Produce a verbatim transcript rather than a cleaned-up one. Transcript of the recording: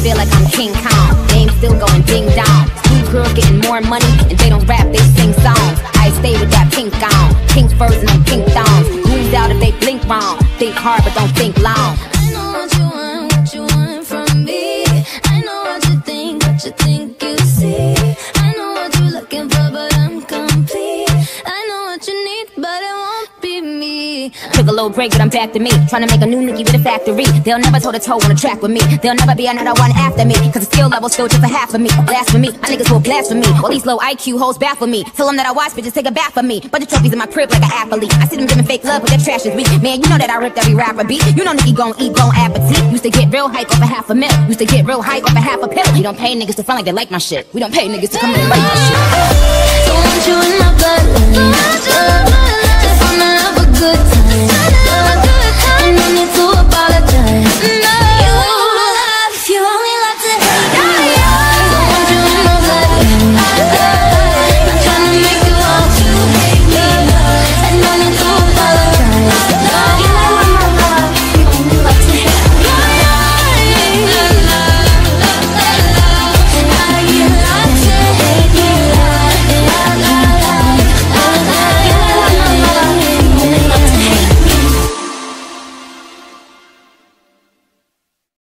feel like I'm King Kong. Game still going ding dong. Two girls getting more money and they don't rap, they sing songs. I stay with that pink on, pink furs and them pink thongs. Moves out if they blink wrong. Think hard but don't think long. I know what you want, what you want from me. I know what you think, what you think you see. I know what you're looking for, but I'm complete. I know what you need, but it won't be me. Took a little break, but I'm back to me. Tryna make a new Nicki with a factory. They'll never toe to toe on a track with me. There'll never be another one after me. Cause the skill level's still just a half of me. Blasphemy, my niggas will blasphemy. All these low I Q hoes baffle me. Tell them that I watch bitches take a bath for me. Bunch of trophies in my crib like an athlete. I see them giving fake love, but their trash is weak. Man, you know that I ripped every rapper beat. You know Nicki gon' eat, gon' appetite. Used to get real hype off a half a mil. Used to get real hype off a half a pill. We don't pay niggas to front like they like my shit. We don't pay niggas to come in and like my shit. Don't want you in my bloodline. Just wanna have a good time. And no need to apologize.